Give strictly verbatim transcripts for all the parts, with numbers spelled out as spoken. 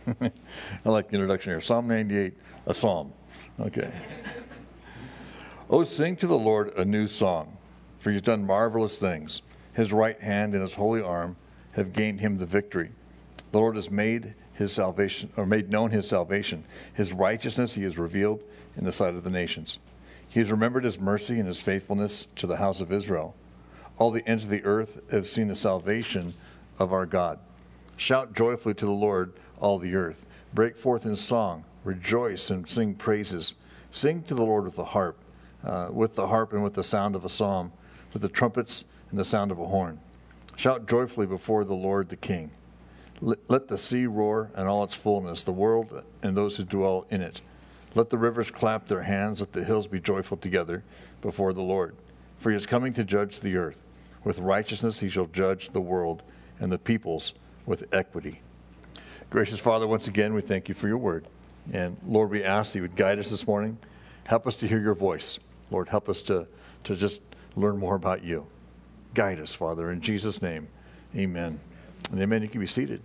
I like the introduction here. Psalm ninety-eight, a psalm. Okay. Oh, sing to the Lord a new song, for he's done marvelous things. His right hand and his holy arm have gained him the victory. The Lord has made his salvation, or made known his salvation. His righteousness he has revealed in the sight of the nations. He has remembered his mercy and his faithfulness to the house of Israel. All the ends of the earth have seen the salvation of our God. Shout joyfully to the Lord, all the earth. Break forth in song. Rejoice and sing praises. Sing to the Lord with the harp, uh, with the harp and with the sound of a psalm, with the trumpets and the sound of a horn. Shout joyfully before the Lord the King. Let, let the sea roar and all its fullness, the world and those who dwell in it. Let the rivers clap their hands, let the hills be joyful together before the Lord. For he is coming to judge the earth. With righteousness he shall judge the world and the peoples with equity. Gracious Father, once again, we thank you for your word. And Lord, we ask that you would guide us this morning. Help us to hear your voice. Lord, help us to, to just learn more about you. Guide us, Father, in Jesus' name. Amen. And amen. You can be seated.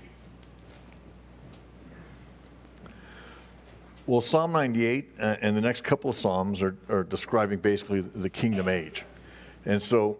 Well, Psalm ninety-eight uh, and the next couple of Psalms are, are describing basically the kingdom age. And so,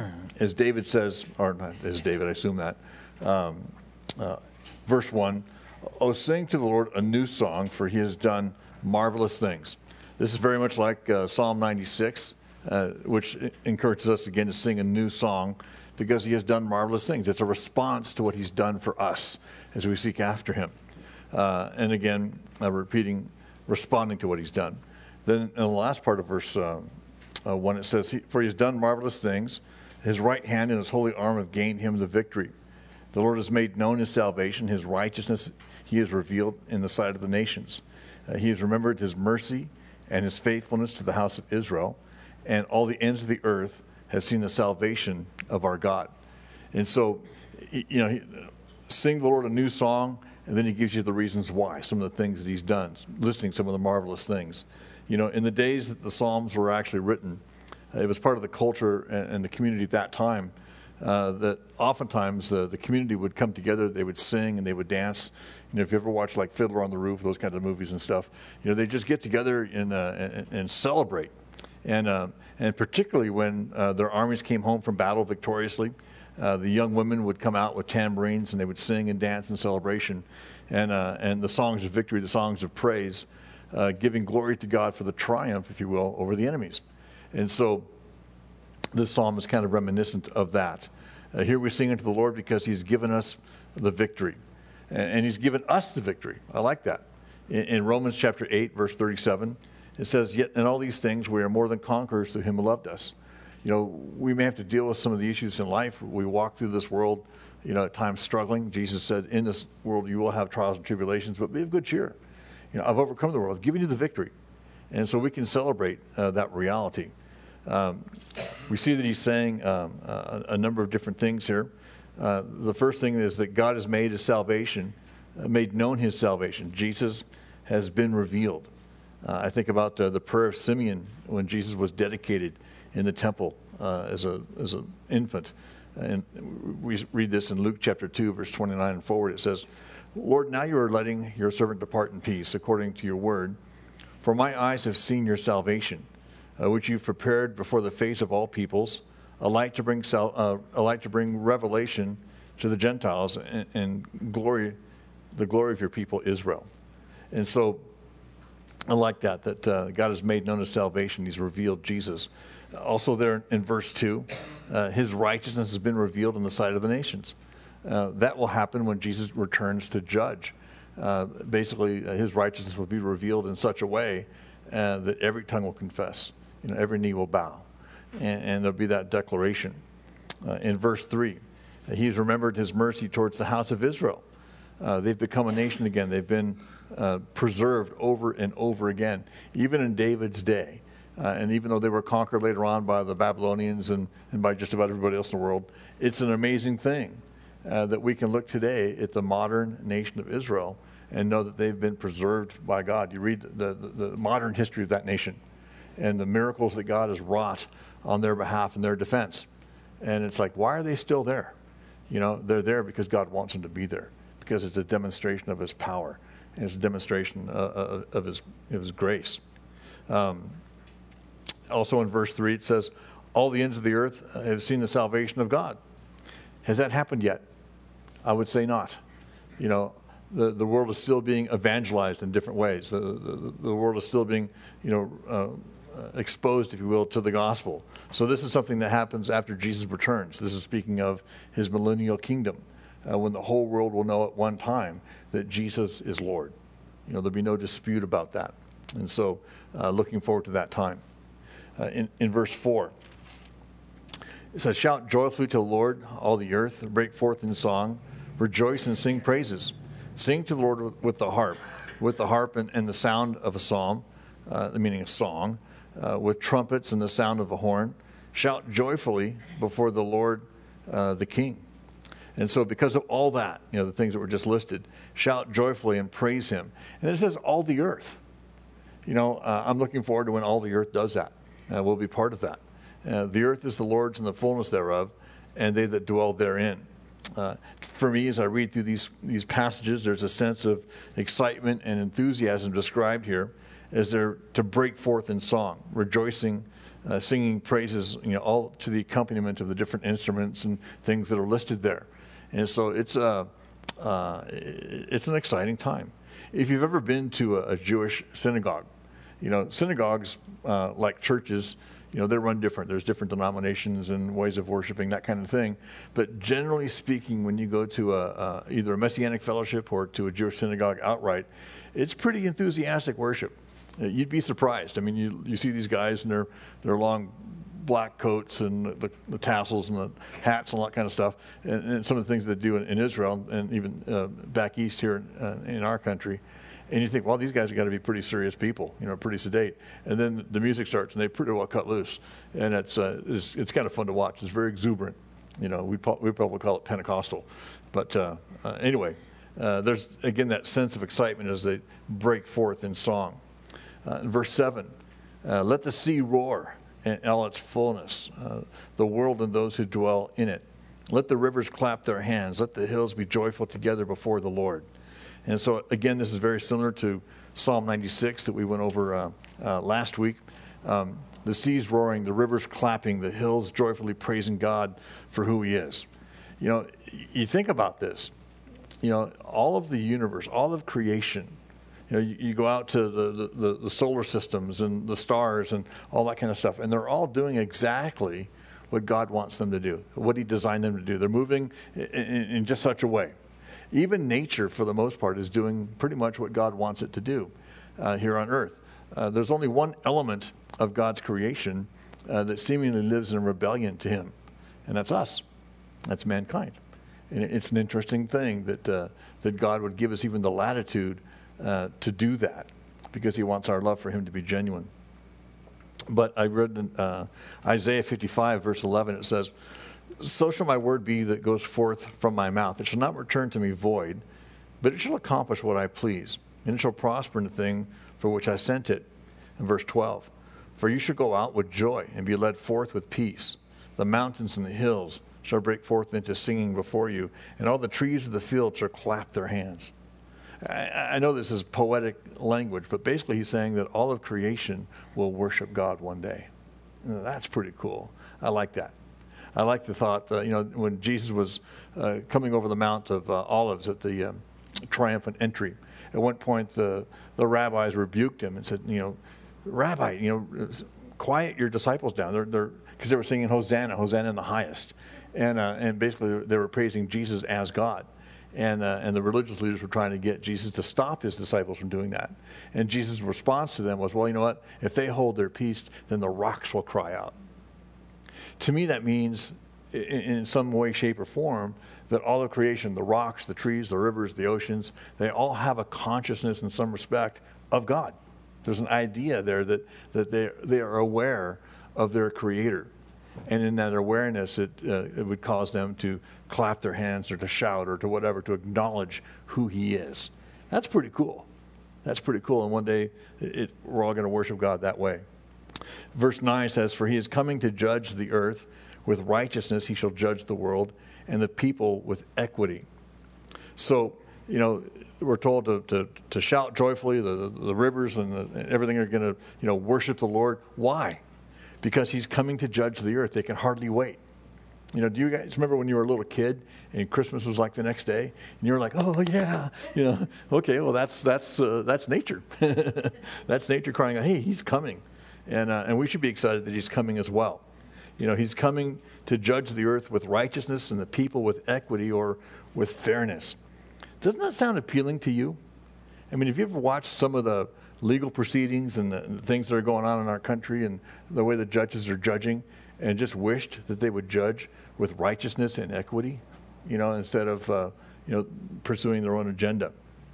as David says, or not as David, I assume that, um, uh, verse one, oh, sing to the Lord a new song, for he has done marvelous things. This is very much like uh, Psalm ninety-six, uh, which encourages us again to sing a new song because he has done marvelous things. It's a response to what he's done for us as we seek after him. Uh, and again, uh, repeating, responding to what he's done. Then in the last part of verse uh, uh, one, it says, for he has done marvelous things. His right hand and his holy arm have gained him the victory. The Lord has made known his salvation. His righteousness he has revealed in the sight of the nations. Uh, he has remembered his mercy and his faithfulness to the house of Israel. And all the ends of the earth have seen the salvation of our God. And so, you know, sing the Lord a new song. And then he gives you the reasons why, some of the things that he's done, listing some of the marvelous things. You know, in the days that the Psalms were actually written, uh, it was part of the culture and, and the community at that time uh, that oftentimes the, the community would come together, they would sing and they would dance. You know, if you ever watch like Fiddler on the Roof, those kinds of movies and stuff, you know, they just get together and, uh, and, and celebrate. And, uh, and particularly when uh, their armies came home from battle victoriously, Uh, the young women would come out with tambourines and they would sing and dance in celebration. And, uh, and the songs of victory, the songs of praise, uh, giving glory to God for the triumph, if you will, over the enemies. And so this psalm is kind of reminiscent of that. Uh, here we sing unto the Lord because he's given us the victory. And, and he's given us the victory. I like that. In, in Romans chapter eight, verse thirty-seven, it says, yet in all these things we are more than conquerors through him who loved us. You know, we may have to deal with some of the issues in life. We walk through this world, you know, at times struggling. Jesus said, in this world you will have trials and tribulations, but be of good cheer. You know, I've overcome the world. I've given you the victory. And so we can celebrate uh, that reality. Um, we see that he's saying um, a, a number of different things here. Uh, the first thing is that God has made his salvation, uh, made known his salvation. Jesus has been revealed. Uh, I think about uh, the prayer of Simeon when Jesus was dedicated in the temple uh, as a as an infant. And we read this in Luke chapter two, verse twenty-nine and forward. It says, Lord, now you are letting your servant depart in peace according to your word. For my eyes have seen your salvation, uh, which you've prepared before the face of all peoples, a light to bring sal- uh, a light to bring revelation to the Gentiles and, and glory, the glory of your people Israel. And so I like that, that uh, God has made known his salvation. He's revealed Jesus. Also there in verse two, uh, his righteousness has been revealed in the sight of the nations. Uh, that will happen when Jesus returns to judge. Uh, basically, uh, his righteousness will be revealed in such a way uh, that every tongue will confess. You know, every knee will bow. And, and there'll be that declaration. Uh, in verse three, uh, he's remembered his mercy towards the house of Israel. Uh, they've become a nation again. They've been uh, preserved over and over again, even in David's day. Uh, and even though they were conquered later on by the Babylonians and, and by just about everybody else in the world, it's an amazing thing uh, that we can look today at the modern nation of Israel and know that they've been preserved by God. You read the, the, the modern history of that nation and the miracles that God has wrought on their behalf and their defense. And it's like, why are they still there? You know, they're there because God wants them to be there. because it's a demonstration of his power, and it's a demonstration uh, of his, of his grace. Um, also in verse three, it says, all the ends of the earth have seen the salvation of God. Has that happened yet? I would say not. You know, the, the world is still being evangelized in different ways. The, the, the world is still being, you know, uh, exposed, if you will, to the gospel. So this is something that happens after Jesus returns. This is speaking of his millennial kingdom, uh, when the whole world will know at one time that Jesus is Lord. You know, there'll be no dispute about that. And so uh, looking forward to that time. Uh, in, in verse four, it says, shout joyfully to the Lord, all the earth, break forth in song, rejoice and sing praises. Sing to the Lord with, with the harp, with the harp and, and the sound of a psalm, uh, meaning a song, uh, with trumpets and the sound of a horn. Shout joyfully before the Lord, uh, the King. And so because of all that, you know, the things that were just listed, shout joyfully and praise him. And then it says all the earth. You know, uh, I'm looking forward to when all the earth does that. Uh, we'll be part of that. Uh, the earth is the Lord's and the fullness thereof, and they that dwell therein. Uh, for me, as I read through these, these passages, there's a sense of excitement and enthusiasm described here as they're to break forth in song, rejoicing, uh, singing praises, you know, all to the accompaniment of the different instruments and things that are listed there. And so it's, a, uh, it's an exciting time. If you've ever been to a, a Jewish synagogue, you know, synagogues, uh, like churches, you know, they run different. There's different denominations and ways of worshiping, that kind of thing. But generally speaking, when you go to a, a, either a Messianic fellowship or to a Jewish synagogue outright, it's pretty enthusiastic worship. You'd be surprised. I mean, you you see these guys in their, their long black coats and the, the tassels and the hats and all that kind of stuff, and, and some of the things they do in, in Israel and even uh, back east here in, uh, in our country. And you think, well, these guys have got to be pretty serious people, you know, pretty sedate. And then the music starts, and they pretty well cut loose. And it's uh, it's, it's kind of fun to watch. It's very exuberant. You know, we we probably call it Pentecostal. But uh, uh, anyway, uh, there's, again, that sense of excitement as they break forth in song. Uh, in verse seven, uh, let the sea roar in all its fullness, uh, the world and those who dwell in it. Let the rivers clap their hands. Let the hills be joyful together before the Lord. And so, again, this is very similar to Psalm ninety-six that we went over uh, uh, last week. Um, the seas roaring, the rivers clapping, the hills joyfully praising God for who he is. You know, you think about this. You know, all of the universe, all of creation, you know, you, you go out to the, the, the solar systems and the stars and all that kind of stuff, and they're all doing exactly what God wants them to do, what he designed them to do. They're moving in, in, in just such a way. Even nature, for the most part, is doing pretty much what God wants it to do uh, here on earth. Uh, there's only one element of God's creation uh, that seemingly lives in rebellion to him, and that's us. That's mankind. And it's an interesting thing that, uh, that God would give us even the latitude uh, to do that, because he wants our love for him to be genuine. But I read in uh, Isaiah fifty-five, verse eleven, it says, so shall my word be that goes forth from my mouth. It shall not return to me void, but it shall accomplish what I please, and it shall prosper in the thing for which I sent it. In verse twelve, for you shall go out with joy and be led forth with peace. The mountains and the hills shall break forth into singing before you, and all the trees of the field shall clap their hands. I, I know this is poetic language, but basically he's saying that all of creation will worship God one day. You know, that's pretty cool. I like that. I like the thought, uh, you know, when Jesus was uh, coming over the Mount of uh, Olives at the um, triumphant entry, at one point the, the rabbis rebuked him and said, you know, Rabbi, you know, quiet your disciples down. They're, they're, because they were singing Hosanna, Hosanna in the highest. And, uh, and basically they were praising Jesus as God. And, uh, and the religious leaders were trying to get Jesus to stop his disciples from doing that. And Jesus' response to them was, well, you know what? If they hold their peace, then the rocks will cry out. To me, that means in, in some way, shape, or form that all of creation, the rocks, the trees, the rivers, the oceans, they all have a consciousness in some respect of God. There's an idea there that, that they, they are aware of their Creator. And in that awareness, it, uh, it would cause them to clap their hands or to shout or to whatever, to acknowledge who he is. That's pretty cool. That's pretty cool. And one day, it, it, we're all going to worship God that way. Verse nine says, for he is coming to judge the earth. With righteousness he shall judge the world, and the people with equity. So you know, we're told to, to, to shout joyfully, the, the rivers and, the, and everything are going to, you know, worship the Lord. Why? Because he's coming to judge the earth. They can hardly wait. You know, do you guys remember when you were a little kid and Christmas was like the next day, and you were like, "Oh yeah, you know, okay, well that's that's uh, that's nature, that's nature crying out, hey, he's coming," and uh, and we should be excited that he's coming as well. You know, he's coming to judge the earth with righteousness and the people with equity or with fairness. Doesn't that sound appealing to you? I mean, have you ever watched some of the legal proceedings and the, and the things that are going on in our country and the way the judges are judging, and just wished that they would judge with righteousness and equity, you know, instead of, uh, you know, pursuing their own agenda.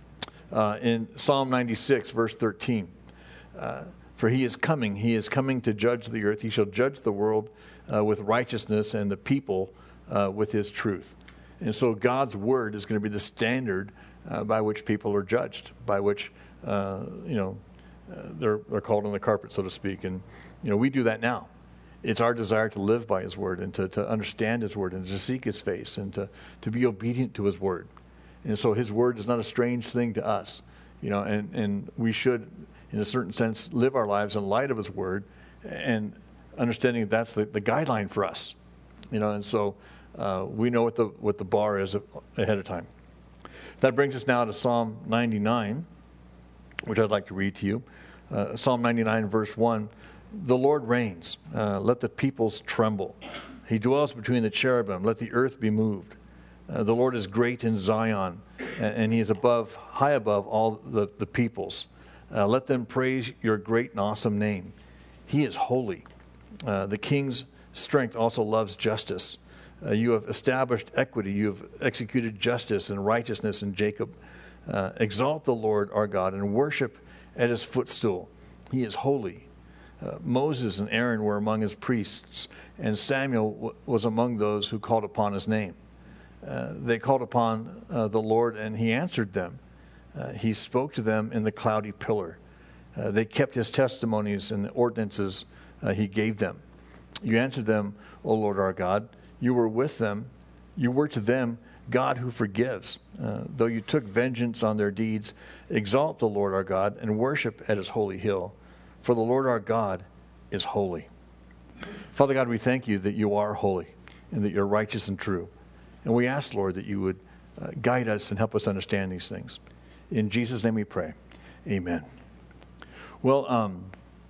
Uh, in Psalm ninety-six, verse thirteen, uh, for he is coming, he is coming to judge the earth. He shall judge the world uh, with righteousness and the people uh, with his truth. And so God's word is going to be the standard uh, by which people are judged, by which, uh, you know, uh, they're, they're called on the carpet, so to speak. And, you know, we do that now. It's our desire to live by his word and to, to understand his word and to seek his face and to, to be obedient to his word. And so his word is not a strange thing to us, you know, and, and we should, in a certain sense, live our lives in light of his word and understanding that that's the, the guideline for us, you know, and so uh, we know what the, what the bar is ahead of time. That brings us now to Psalm ninety-nine, which I'd like to read to you. Uh, Psalm ninety-nine, verse one. The Lord reigns, uh, let the peoples tremble. He dwells between the cherubim, let the earth be moved. Uh, the Lord is great in Zion, and, and he is above, high above all the, the peoples. Uh, let them praise your great and awesome name. He is holy. Uh, the king's strength also loves justice. Uh, you have established equity. You have executed justice and righteousness in Jacob. Uh, exalt the Lord our God and worship at his footstool. He is holy. Uh, Moses and Aaron were among his priests, and Samuel w- was among those who called upon his name. Uh, they called upon uh, the Lord, and he answered them. Uh, he spoke to them in the cloudy pillar. Uh, they kept his testimonies and the ordinances uh, he gave them. You answered them, O Lord our God. You were with them. You were to them God who forgives. Uh, though you took vengeance on their deeds, exalt the Lord our God and worship at his holy hill. For the Lord our God is holy. Father God, we thank you that you are holy and that you're righteous and true. And we ask, Lord, that you would uh, guide us and help us understand these things. In Jesus' name we pray. Amen. Well, um,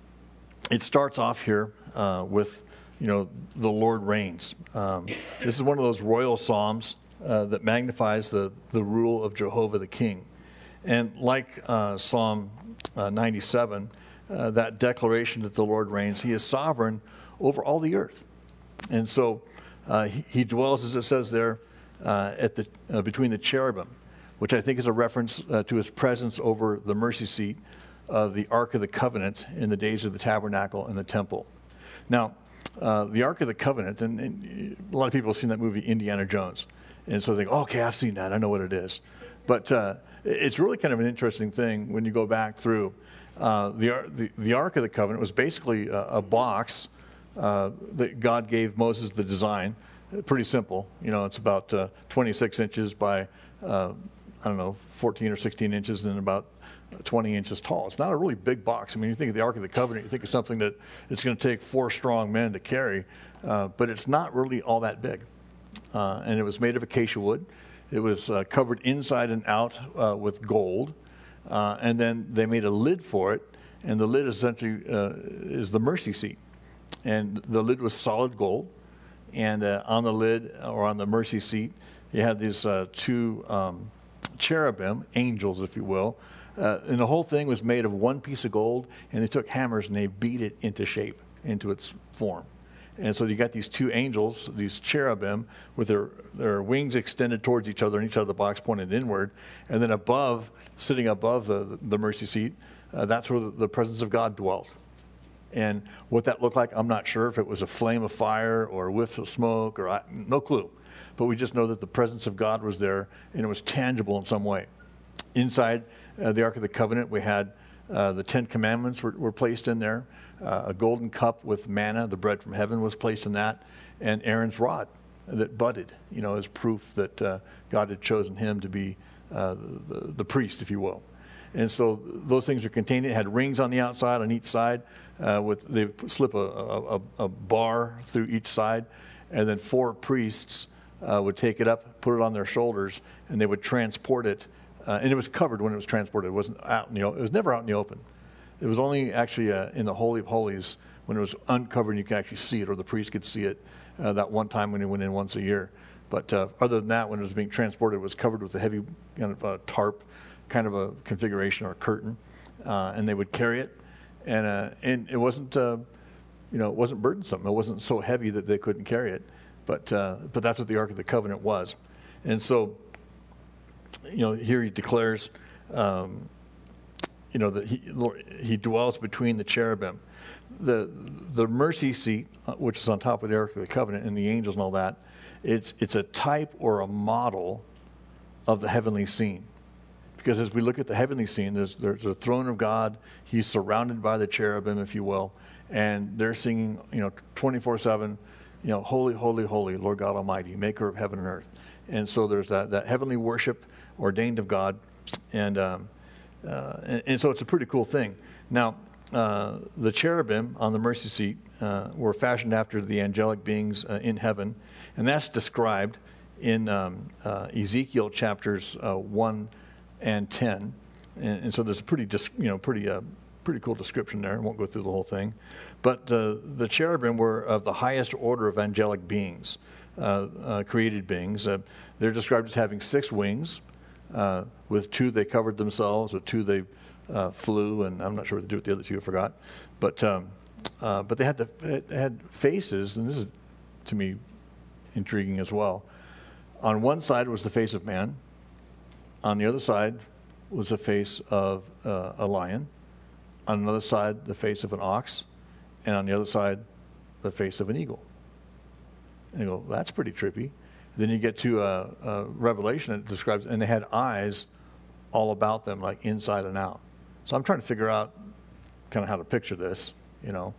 it starts off here uh, with, you know, the Lord reigns. Um, this is one of those royal psalms uh, that magnifies the, the rule of Jehovah the King. And like uh, Psalm uh, ninety-seven, Uh, that declaration that the Lord reigns, he is sovereign over all the earth. And so uh, he, he dwells, as it says there, uh, at the uh, between the cherubim, which I think is a reference uh, to his presence over the mercy seat of the Ark of the Covenant in the days of the tabernacle and the temple. Now, uh, the Ark of the Covenant, and, and a lot of people have seen that movie, Indiana Jones. And so they think, oh, okay, I've seen that. I know what it is. But uh, it's really kind of an interesting thing when you go back through. Uh, the, the the Ark of the Covenant was basically a, a box uh, that God gave Moses the design. Pretty simple, you know. It's about uh, twenty-six inches by uh, I don't know, fourteen or sixteen inches, and about twenty inches tall. It's not a really big box. I mean, you think of the Ark of the Covenant, you think of something that it's going to take four strong men to carry, uh, but it's not really all that big. Uh, and it was made of acacia wood. It was uh, covered inside and out uh, with gold. Uh, and then they made a lid for it, and the lid essentially uh, is the mercy seat. And the lid was solid gold, and uh, on the lid, or on the mercy seat, you had these uh, two um, cherubim, angels, if you will, uh, and the whole thing was made of one piece of gold, and they took hammers and they beat it into shape, into its form. And so you got these two angels, these cherubim, with their, their wings extended towards each other, and each other the box pointed inward. And then above, sitting above the, the mercy seat, uh, that's where the, the presence of God dwelt. And what that looked like, I'm not sure if it was a flame of fire or a whiff of smoke, or I, no clue. But we just know that the presence of God was there, and it was tangible in some way. Inside uh, the Ark of the Covenant, we had uh, the Ten Commandments were, were placed in there. Uh, a golden cup with manna, the bread from heaven, was placed in that, and Aaron's rod that budded, you know, as proof that uh, God had chosen him to be uh, the, the priest, if you will. And so those things are contained. It had rings on the outside on each side. Uh, with they slip a, a, a bar through each side, and then four priests uh, would take it up, put it on their shoulders, and they would transport it. Uh, and it was covered when it was transported. It wasn't out in the o- it was never out in the open. It was only actually uh, in the Holy of Holies when it was uncovered and you could actually see it, or the priest could see it uh, that one time when he went in once a year. But uh, other than that, when it was being transported, it was covered with a heavy kind of uh, tarp, kind of a configuration or a curtain, uh, and they would carry it. And uh, and it wasn't, uh, you know, it wasn't burdensome. It wasn't so heavy that they couldn't carry it. But uh, but that's what the Ark of the Covenant was. And so, you know, here he declares, um, you know, that he Lord, he dwells between the cherubim, the the mercy seat, which is on top of the Ark of the Covenant, and the angels and all that. It's it's a type or a model of the heavenly scene. Because as we look at the heavenly scene, there's, there's a throne of God. He's surrounded by the cherubim, if you will, and they're singing, you know, twenty-four seven, you know, holy, holy, holy, Lord God Almighty, maker of heaven and earth. And so there's that, that heavenly worship ordained of God, and, um, uh, and and so it's a pretty cool thing. Now, uh, the cherubim on the mercy seat uh, were fashioned after the angelic beings uh, in heaven, and that's described in um, uh, Ezekiel chapters uh, one and ten, and, and so there's a pretty, you know, pretty, uh, pretty cool description there. I won't go through the whole thing, but uh, the cherubim were of the highest order of angelic beings, uh, uh, created beings. Uh, they're described as having six wings. Uh, with two, they covered themselves. With two, they uh, flew, and I'm not sure what to do with the other two. I forgot, but um, uh, but they had the they had faces, and this is to me intriguing as well. On one side was the face of man. On the other side was the face of uh, a lion. On another side, the face of an ox. And on the other side, the face of an eagle. And you go, that's pretty trippy. Then you get to uh, uh, Revelation, it describes, and they had eyes all about them, like inside and out. So I'm trying to figure out kind of how to picture this, you know.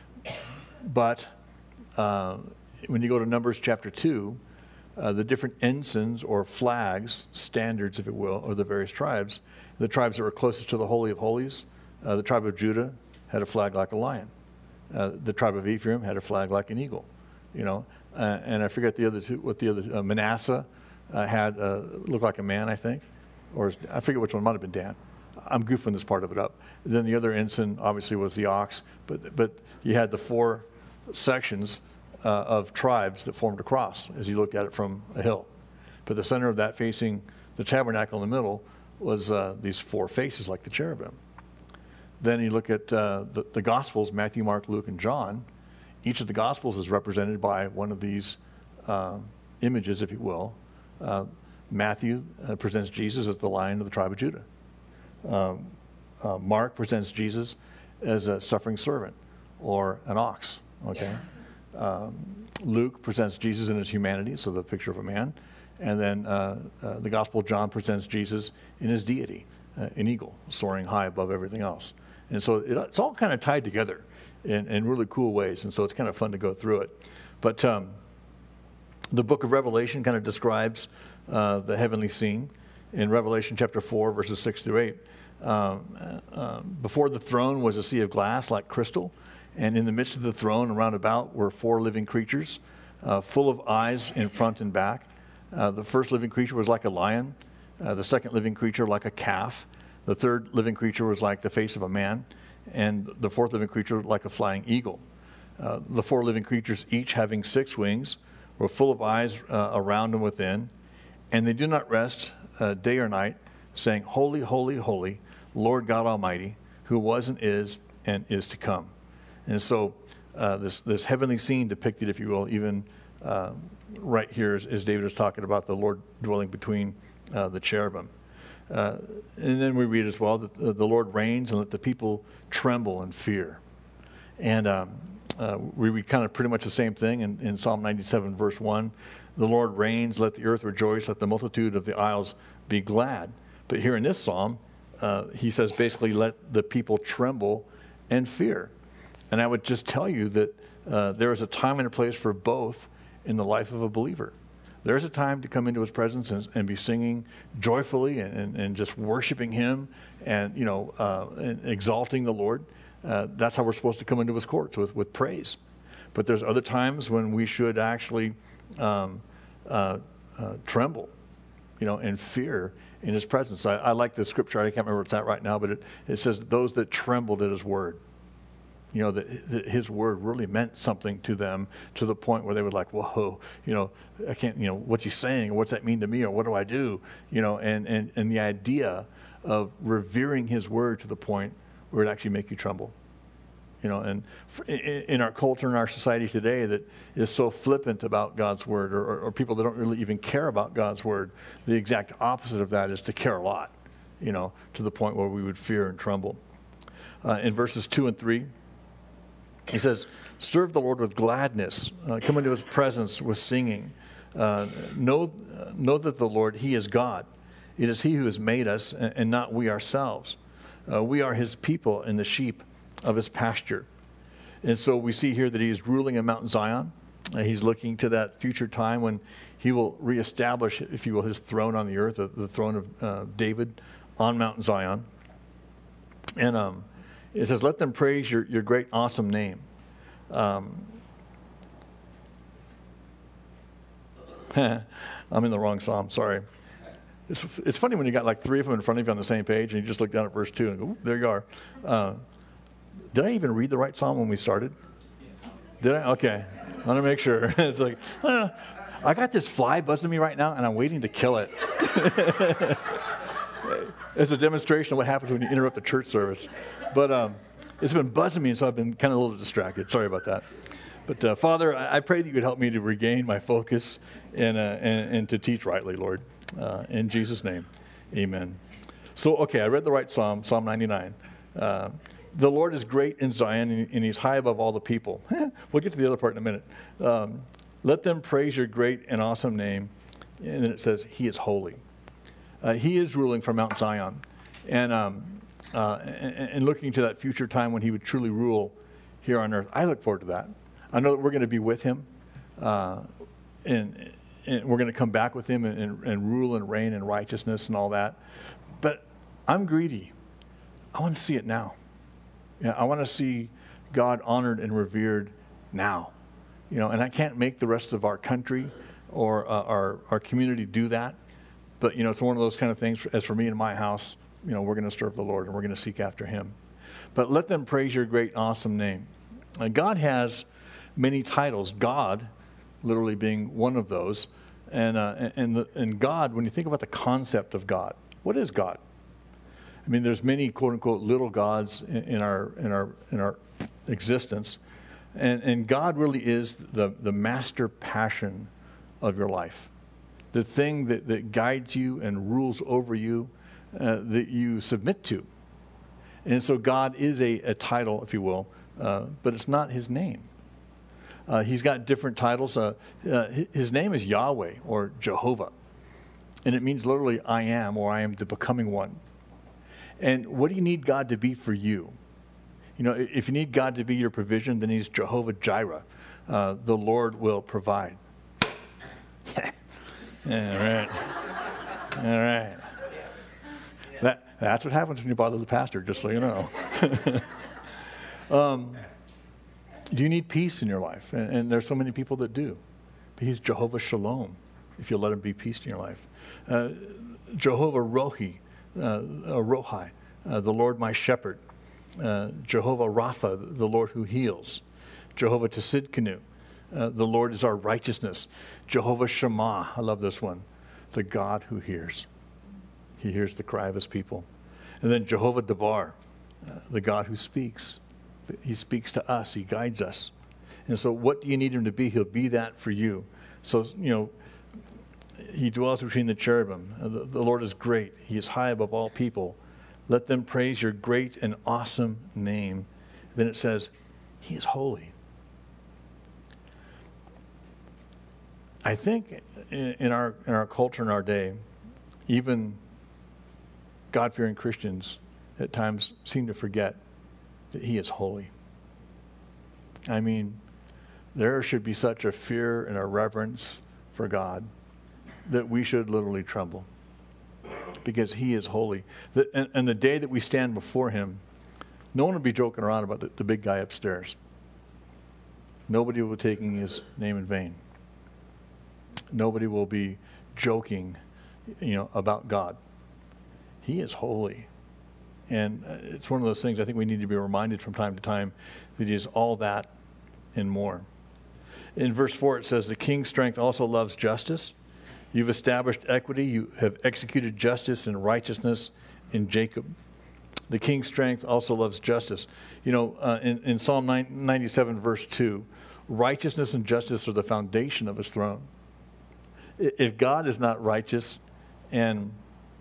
But uh, when you go to Numbers chapter two, Uh, the different ensigns or flags, standards, if it will, of the various tribes. The tribes that were closest to the Holy of Holies, uh, the tribe of Judah had a flag like a lion. Uh, the tribe of Ephraim had a flag like an eagle, you know. Uh, and I forget the other two, what the other, uh, Manasseh uh, had, uh, looked like a man, I think. Or I forget which one, might have been Dan. I'm goofing this part of it up. Then the other ensign, obviously, was the ox. But, but you had the four sections Uh, of tribes that formed a cross as you looked at it from a hill. But the center of that, facing the tabernacle in the middle, was uh, these four faces like the cherubim. Then you look at uh, the, the Gospels, Matthew, Mark, Luke, and John. Each of the Gospels is represented by one of these uh, images, if you will. Uh, Matthew uh, presents Jesus as the Lion of the tribe of Judah. Um, uh, Mark presents Jesus as a suffering servant or an ox, okay? Um, Luke presents Jesus in his humanity, so the picture of a man. And then uh, uh, the Gospel of John presents Jesus in his deity, uh, an eagle, soaring high above everything else. And so it, it's all kind of tied together in, in really cool ways, and so it's kind of fun to go through it. But um, the book of Revelation kind of describes uh, the heavenly scene. In Revelation chapter four, verses six through eight, um, uh, before the throne was a sea of glass like crystal, and in the midst of the throne, around about, were four living creatures, uh, full of eyes in front and back. Uh, the first living creature was like a lion. Uh, the second living creature like a calf. The third living creature was like the face of a man. And the fourth living creature like a flying eagle. Uh, the four living creatures, each having six wings, were full of eyes uh, around and within. And they do not rest uh, day or night, saying, Holy, holy, holy, Lord God Almighty, who was and is and is to come. And so uh, this, this heavenly scene depicted, if you will, even uh, right here as, as David was talking about the Lord dwelling between uh, the cherubim. Uh, and then we read as well that the Lord reigns and let the people tremble in fear. And um, uh, we read kind of pretty much the same thing in, in Psalm ninety-seven, verse one. The Lord reigns, let the earth rejoice, let the multitude of the isles be glad. But here in this psalm, uh, he says basically, let the people tremble and fear. And I would just tell you that uh, there is a time and a place for both in the life of a believer. There's a time to come into his presence and, and be singing joyfully and, and, and just worshiping him and, you know, uh, and exalting the Lord. Uh, that's how we're supposed to come into his courts, with, with praise. But there's other times when we should actually um, uh, uh, tremble, you know, and fear in his presence. I, I like the scripture. I can't remember where it's at right now, but it, it says those that trembled at his word. You know, that, that his word really meant something to them, to the point where they were like, whoa, you know, I can't, you know, what's he saying? What's that mean to me? Or what do I do? You know, and, and, and the idea of revering his word to the point where it actually make you tremble. You know, and in, in our culture, in our society today that is so flippant about God's word, or, or, or people that don't really even care about God's word, the exact opposite of that is to care a lot, you know, to the point where we would fear and tremble. Uh, in verses two and three, he says, serve the Lord with gladness, uh, come into his presence with singing. Uh, know, uh, know that the Lord, he is God. It is he who has made us, and, and not we ourselves. Uh, we are his people and the sheep of his pasture. And so we see here that he is ruling in Mount Zion. Uh, he's looking to that future time when he will reestablish, if you will, his throne on the earth, the, the throne of uh, David on Mount Zion. And um, it says, let them praise your, your great, awesome name. Um, I'm in the wrong psalm, sorry. It's, it's funny when you got like three of them in front of you on the same page, and you just look down at verse two and go, there you are. Uh, Did I even read the right psalm when we started? Did I? Okay. I want to make sure. It's like, uh, I got this fly buzzing me right now, and I'm waiting to kill it. It's a demonstration of what happens when you interrupt the church service. But um, it's been buzzing me, and so I've been kind of a little distracted. Sorry about that. But uh, Father, I, I pray that you would help me to regain my focus and, uh, and, and to teach rightly, Lord. Uh, in Jesus' name, amen. So, okay, I read the right psalm, Psalm ninety-nine. Uh, The Lord is great in Zion, and he's high above all the people. We'll get to the other part in a minute. Um, let them praise your great and awesome name. And then it says, he is holy. Uh, he is ruling from Mount Zion. And, um, uh, and, and looking to that future time when he would truly rule here on earth. I look forward to that. I know that we're going to be with him. Uh, and, and we're going to come back with him and, and, and rule and reign in righteousness and all that. But I'm greedy. I want to see it now. Yeah, I want to see God honored and revered now, you know, and I can't make the rest of our country or uh, our our community do that. But you know, it's one of those kind of things. As for me and my house, you know, we're going to serve the Lord and we're going to seek after Him. But let them praise your great, awesome name. And God has many titles. God, literally being one of those, and uh, and the, and God. When you think about the concept of God, what is God? I mean, there's many quote unquote little gods in, in our in our in our existence, and and God really is the the master passion of your life, the thing that, that guides you and rules over you, uh, that you submit to. And so God is a, a title, if you will, uh, but it's not His name. Uh, he's got different titles. Uh, uh, his name is Yahweh or Jehovah, and it means literally I am, or I am the becoming one. And what do you need God to be for you? You know, if you need God to be your provision, then He's Jehovah Jireh. Uh, the Lord will provide. All right. All right. That, that's what happens when you bother the pastor, just so you know. um, do you need peace in your life? And, and there's so many people that do. But He's Jehovah Shalom, if you let Him be peace in your life. Uh, Jehovah Rohi. Uh, uh, Rohi, uh, the Lord my shepherd, uh, Jehovah Rapha, the Lord who heals, Jehovah Tsidkenu, uh, the Lord is our righteousness, Jehovah Shammah, I love this one, the God who hears. He hears the cry of His people. And then Jehovah Debar, uh, the God who speaks. He speaks to us, He guides us. And so what do you need Him to be? He'll be that for you. So, you know, He dwells between the cherubim. The, the Lord is great. He is high above all people. Let them praise your great and awesome name. Then it says, He is holy. I think in, in our in our culture, in our day, even God-fearing Christians at times seem to forget that He is holy. I mean, there should be such a fear and a reverence for God that we should literally tremble, because he is holy. The, and, and the day that we stand before him, no one will be joking around about the, the big guy upstairs. Nobody will be taking his name in vain. Nobody will be joking, you know, about God. He is holy. And it's one of those things I think we need to be reminded from time to time that he is all that and more. In verse four, it says, the king's strength also loves justice. You've established equity. You have executed justice and righteousness in Jacob. The king's strength also loves justice. You know, uh, in, in Psalm ninety-seven, verse two, righteousness and justice are the foundation of his throne. If God is not righteous and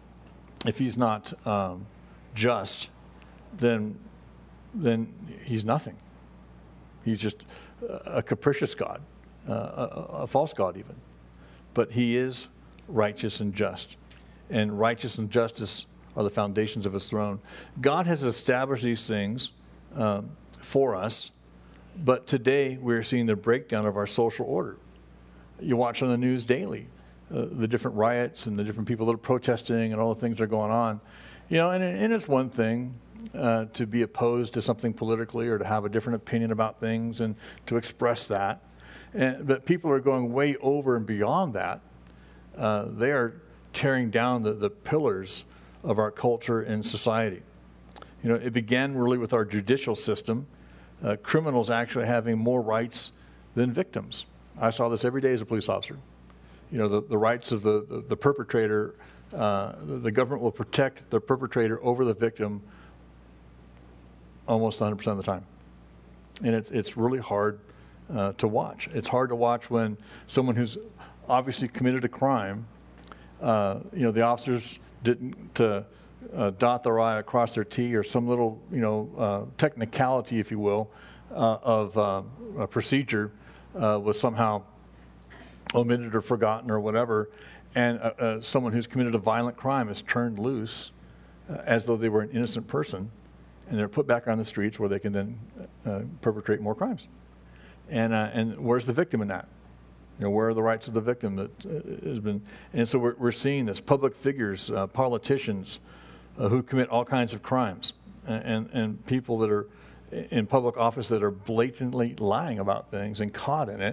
if he's not um, just, then then he's nothing. He's just a capricious God, uh, a, a false God even. But he is righteous and just. And righteous and justice are the foundations of his throne. God has established these things um, for us, but today we're seeing the breakdown of our social order. You watch on the news daily, uh, the different riots and the different people that are protesting and all the things that are going on. You know, and, and it's one thing uh, to be opposed to something politically or to have a different opinion about things and to express that. And, but people are going way over and beyond that. Uh, they are tearing down the, the pillars of our culture and society. You know, it began really with our judicial system. Uh, criminals actually having more rights than victims. I saw this every day as a police officer. You know, the, the rights of the, the, the perpetrator, uh, the government will protect the perpetrator over the victim almost one hundred percent of the time. And it's, it's really hard uh, to watch. It's hard to watch when someone who's obviously committed a crime, uh, you know, the officers didn't uh, uh, dot their I across their T or some little, you know, uh, technicality, if you will, uh, of uh, a procedure uh, was somehow omitted or forgotten or whatever, and uh, uh, someone who's committed a violent crime is turned loose uh, as though they were an innocent person, and they're put back on the streets where they can then uh, perpetrate more crimes. And uh, and where's the victim in that? You know, where are the rights of the victim that uh, has been? And so we're, we're seeing this: public figures, uh, politicians, uh, who commit all kinds of crimes, and, and and people that are in public office that are blatantly lying about things and caught in it,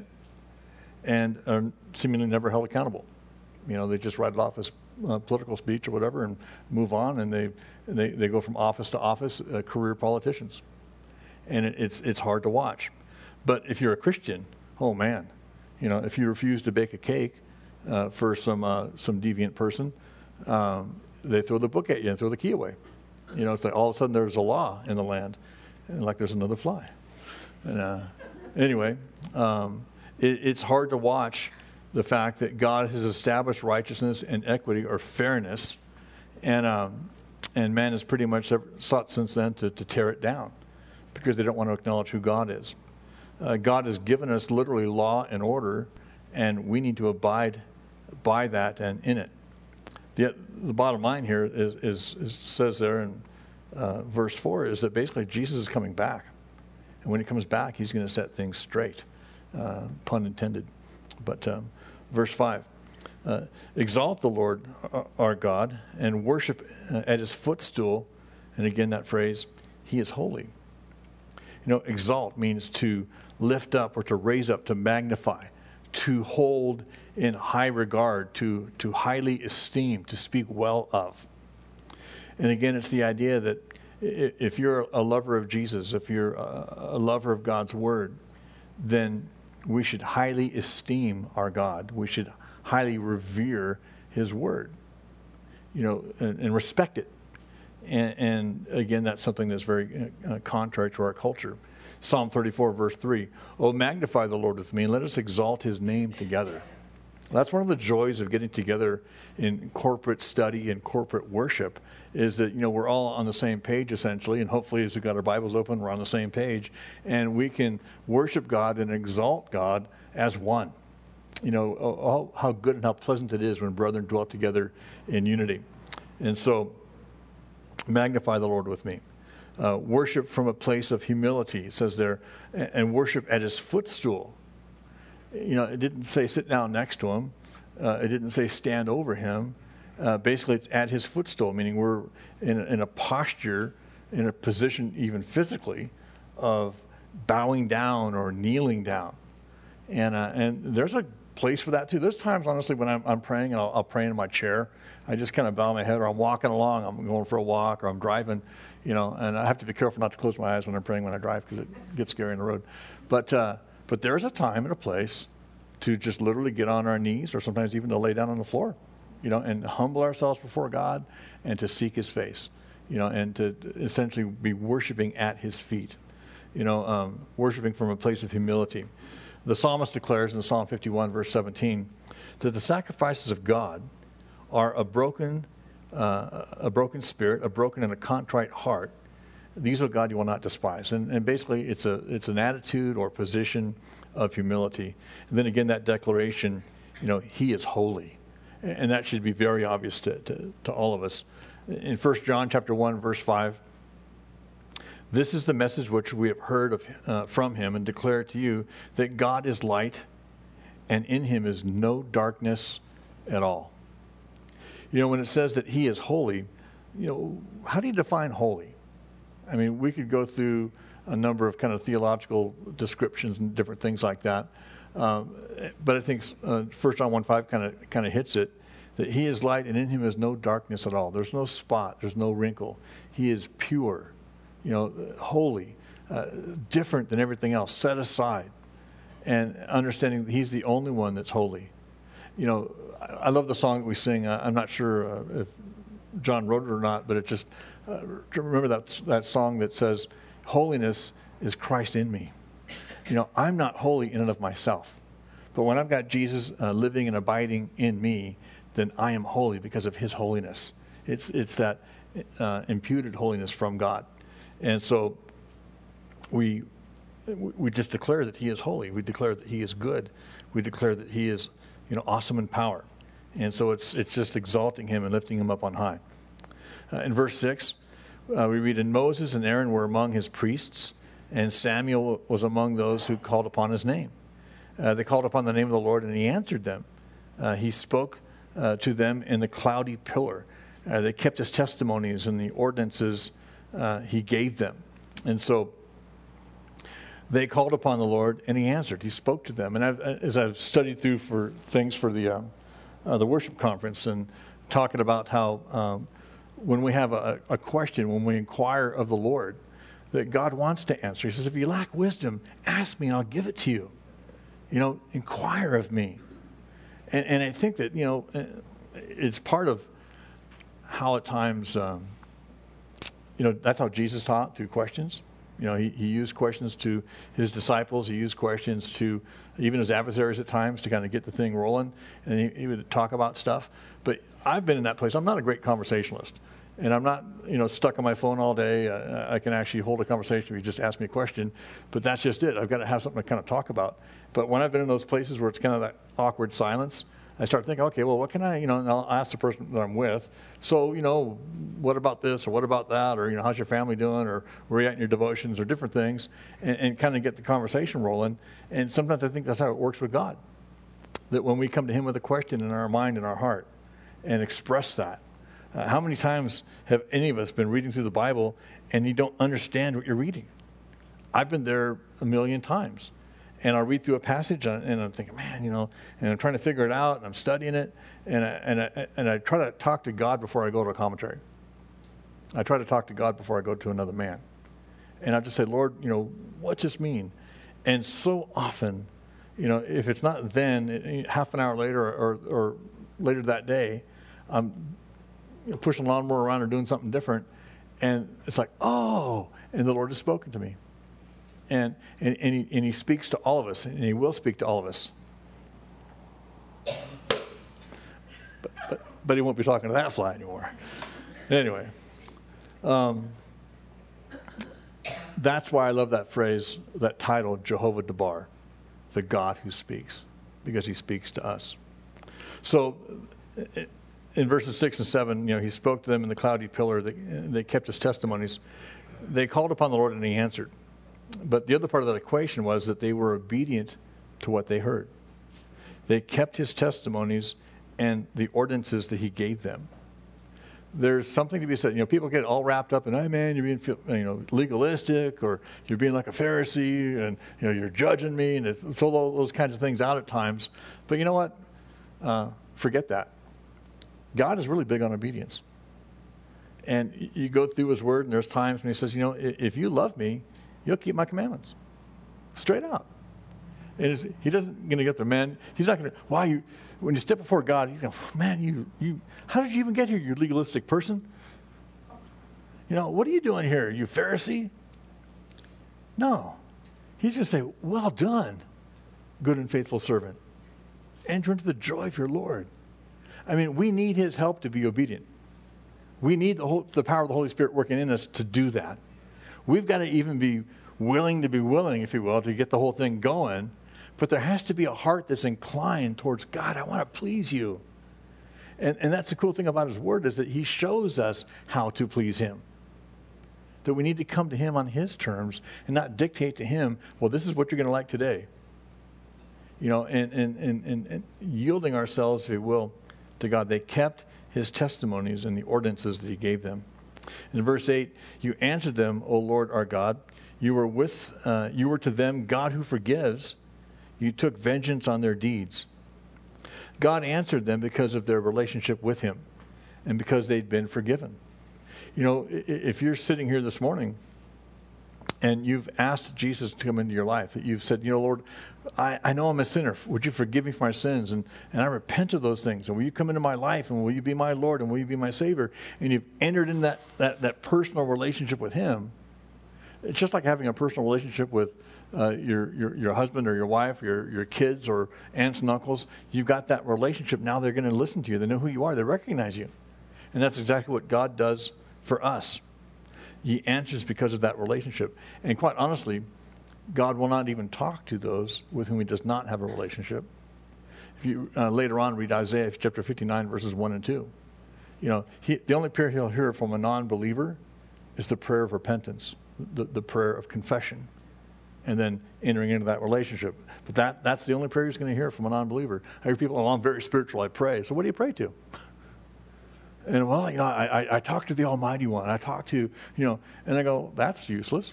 and are seemingly never held accountable. You know, they just write it off as uh, political speech or whatever, and move on, and they they they go from office to office, uh, career politicians, and it, it's it's hard to watch. But if you're a Christian, oh man. You know, if you refuse to bake a cake uh, for some uh, some deviant person, um, they throw the book at you and throw the key away. You know, it's like all of a sudden there's a law in the land, and like there's another fly. And, uh, anyway, um, it, it's hard to watch the fact that God has established righteousness and equity or fairness, and um, and man has pretty much sought since then to, to tear it down because they don't want to acknowledge who God is. Uh, God has given us literally law and order, and we need to abide by that and in it. The, the bottom line here is, is, is says there in uh, verse four is that basically Jesus is coming back. And when he comes back, he's going to set things straight, uh, pun intended. But um, verse five, uh, exalt the Lord our God and worship at his footstool. And again, that phrase, he is holy. You know, exalt means to lift up or to raise up, to magnify, to hold in high regard, to, to highly esteem, to speak well of. And again, it's the idea that if you're a lover of Jesus, if you're a lover of God's word, then we should highly esteem our God. We should highly revere his word, you know, and, and respect it. And, and again, that's something that's very uh, contrary to our culture. Psalm thirty-four, verse three, oh, magnify the Lord with me, and let us exalt his name together. That's one of the joys of getting together in corporate study and corporate worship, is that, you know, we're all on the same page, essentially, and hopefully as we've got our Bibles open, we're on the same page, and we can worship God and exalt God as one. You know, oh, how good and how pleasant it is when brethren dwell together in unity. And so, magnify the Lord with me. Uh, worship from a place of humility, it says there, and, and worship at his footstool. You know, it didn't say sit down next to him. Uh, it didn't say stand over him. Uh, basically, it's at his footstool, meaning we're in, in a posture, in a position even physically, of bowing down or kneeling down. And uh, and there's a place for that too. There's times, honestly, when I'm, I'm praying and I'll, I'll pray in my chair. I just kind of bow my head, or I'm walking along, I'm going for a walk, or I'm driving, you know, and I have to be careful not to close my eyes when I'm praying when I drive because it gets scary on the road. But uh, but there's a time and a place to just literally get on our knees, or sometimes even to lay down on the floor, you know, and humble ourselves before God and to seek his face, you know, and to essentially be worshiping at his feet, you know, um, worshiping from a place of humility. The psalmist declares in Psalm fifty-one, verse seventeen, that the sacrifices of God are a broken, uh, a broken spirit, a broken and a contrite heart. These are God you will not despise. And, and basically, it's a it's an attitude or position of humility. And then again, that declaration, you know, he is holy. And that should be very obvious to, to, to all of us. In First John chapter one, verse five, this is the message which we have heard of, uh, from him and declare to you, that God is light, and in him is no darkness at all. You know, when it says that he is holy, you know, how do you define holy? I mean, we could go through a number of kind of theological descriptions and different things like that. Um, but I think uh, First John one five kind of kind of hits it, that he is light and in him is no darkness at all. There's no spot. There's no wrinkle. He is pure, you know, holy, uh, different than everything else, set aside, and understanding that he's the only one that's holy. You know, I, I love the song that we sing. Uh, I'm not sure uh, if John wrote it or not, but it just, uh, remember that, that song that says, holiness is Christ in me. You know, I'm not holy in and of myself. But when I've got Jesus uh, living and abiding in me, then I am holy because of his holiness. It's it's that uh, imputed holiness from God. And so we we just declare that he is holy. We declare that he is good. We declare that he is, you know, awesome in power. And so it's it's just exalting him and lifting him up on high. Uh, in verse six, uh, we read, and Moses and Aaron were among his priests, and Samuel was among those who called upon his name. Uh, they called upon the name of the Lord, and he answered them. Uh, he spoke uh, to them in the cloudy pillar. Uh, they kept his testimonies and the ordinances uh, he gave them. And so they called upon the Lord, and he answered. He spoke to them. And I've, as I've studied through for things for the uh, uh, the worship conference, and talking about how um, when we have a, a question, when we inquire of the Lord, that God wants to answer. He says, if you lack wisdom, ask me and I'll give it to you. You know, inquire of me. And, and I think that, you know, it's part of how at times, um, you know, that's how Jesus taught, through questions. You know, he, he used questions to his disciples. He used questions to even his adversaries at times to kind of get the thing rolling. And he, he would talk about stuff. But I've been in that place. I'm not a great conversationalist. And I'm not, you know, stuck on my phone all day. Uh, I can actually hold a conversation if you just ask me a question. But that's just it. I've got to have something to kind of talk about. But when I've been in those places where it's kind of that awkward silence, I start thinking, okay, well, what can I, you know, and I'll ask the person that I'm with, so, you know, what about this or what about that? Or, you know, how's your family doing? Or where are you at in your devotions or different things? And, and kind of get the conversation rolling. And sometimes I think that's how it works with God. That when we come to him with a question in our mind and our heart and express that, Uh, how many times have any of us been reading through the Bible and you don't understand what you're reading? I've been there a million times. And I'll read through a passage and, and I'm thinking, man, you know, and I'm trying to figure it out and I'm studying it. And I, and I, and I try to talk to God before I go to a commentary. I try to talk to God before I go to another man. And I just say, Lord, you know, what's this mean? And so often, you know, if it's not then, half an hour later or, or later that day, I'm You know, pushing the lawnmower around or doing something different, and it's like, oh, and the Lord has spoken to me. And and, and, he, and he speaks to all of us, and he will speak to all of us. But, but, but he won't be talking to that fly anymore. Anyway, um, that's why I love that phrase, that title, Jehovah Debar, the God who speaks, because he speaks to us. So, it, in verses six and seven, you know, he spoke to them in the cloudy pillar. They, they kept his testimonies. They called upon the Lord and he answered. But the other part of that equation was that they were obedient to what they heard. They kept his testimonies and the ordinances that he gave them. There's something to be said. You know, people get all wrapped up in, hey, man, you're being, you know, legalistic, or you're being like a Pharisee, and, you know, you're judging me, and they throw all those kinds of things out at times. But you know what? Uh, forget that. God is really big on obedience. And you go through his word, and there's times when he says, you know, if you love me, you'll keep my commandments. Straight out. And he doesn't going to get the man. He's not going to, why you, when you step before God, you go, man, you, you, how did you even get here, you legalistic person? You know, what are you doing here, you Pharisee? No. He's going to say, well done, good and faithful servant. Enter into the joy of your Lord. I mean, we need his help to be obedient. We need the, whole, the power of the Holy Spirit working in us to do that. We've got to even be willing to be willing, if you will, to get the whole thing going. But there has to be a heart that's inclined towards, God, I want to please you. And, and that's the cool thing about his word, is that he shows us how to please him. That we need to come to him on his terms and not dictate to him, well, this is what you're going to like today. You know, and, and, and, and, and yielding ourselves, if you will, to God. They kept his testimonies and the ordinances that he gave them. In verse eight, you answered them, O Lord our God. You were with, uh, you were to them God who forgives. You took vengeance on their deeds. God answered them because of their relationship with him and because they'd been forgiven. You know, if you're sitting here this morning and you've asked Jesus to come into your life, that you've said, you know, Lord, I, I know I'm a sinner. Would you forgive me for my sins? And, and I repent of those things. And will you come into my life? And will you be my Lord? And will you be my Savior? And you've entered in that, that, that personal relationship with him. It's just like having a personal relationship with uh, your, your your husband or your wife, or your, your kids or aunts and uncles. You've got that relationship. Now they're going to listen to you. They know who you are. They recognize you. And that's exactly what God does for us. He answers because of that relationship. And quite honestly, God will not even talk to those with whom he does not have a relationship. If you uh, later on read Isaiah chapter fifty-nine, verses one and two, you know, he, the only prayer he'll hear from a non-believer is the prayer of repentance, the, the prayer of confession, and then entering into that relationship. But that that's the only prayer he's going to hear from a non-believer. I hear people, oh, I'm very spiritual, I pray. So what do you pray to? And, well, you know, I, I, I talk to the Almighty One. I talk to, you know, and I go, that's useless.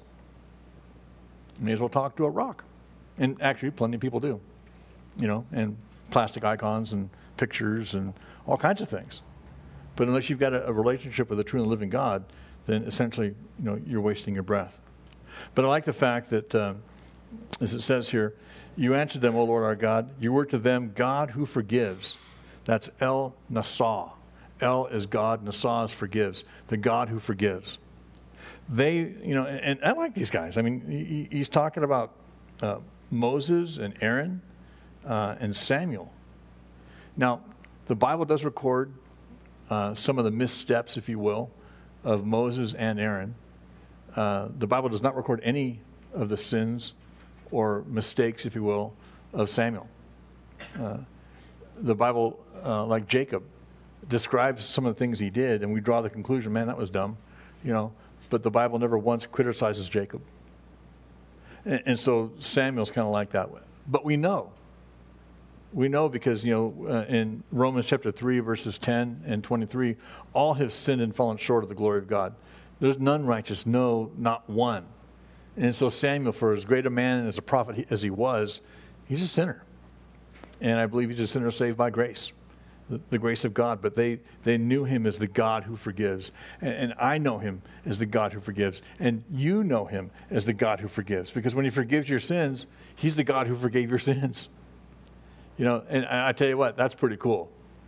You may as well talk to a rock. And actually, plenty of people do, you know, and plastic icons and pictures and all kinds of things. But unless you've got a, a relationship with the true and living God, then essentially, you know, you're wasting your breath. But I like the fact that, uh, as it says here, you answered them, O Lord our God. You were to them God who forgives. That's El Nassau. El is God, Nassau is forgives. The God who forgives. They, you know, and, and I like these guys. I mean, he, he's talking about uh, Moses and Aaron uh, and Samuel. Now, the Bible does record uh, some of the missteps, if you will, of Moses and Aaron. Uh, the Bible does not record any of the sins or mistakes, if you will, of Samuel. Uh, the Bible, uh, like Jacob, describes some of the things he did, and we draw the conclusion, man, that was dumb, you know. But the Bible never once criticizes Jacob. And, and so Samuel's kind of like that. But we know. We know because, you know, uh, in Romans chapter three, verses ten and twenty-three, all have sinned and fallen short of the glory of God. There's none righteous, no, not one. And so Samuel, for as great a man and as a prophet as he was, he's a sinner. And I believe he's a sinner saved by grace. The grace of God, but they, they knew him as the God who forgives. And, and I know him as the God who forgives. And you know him as the God who forgives. Because when he forgives your sins, he's the God who forgave your sins. You know, and I, I tell you what, that's pretty cool.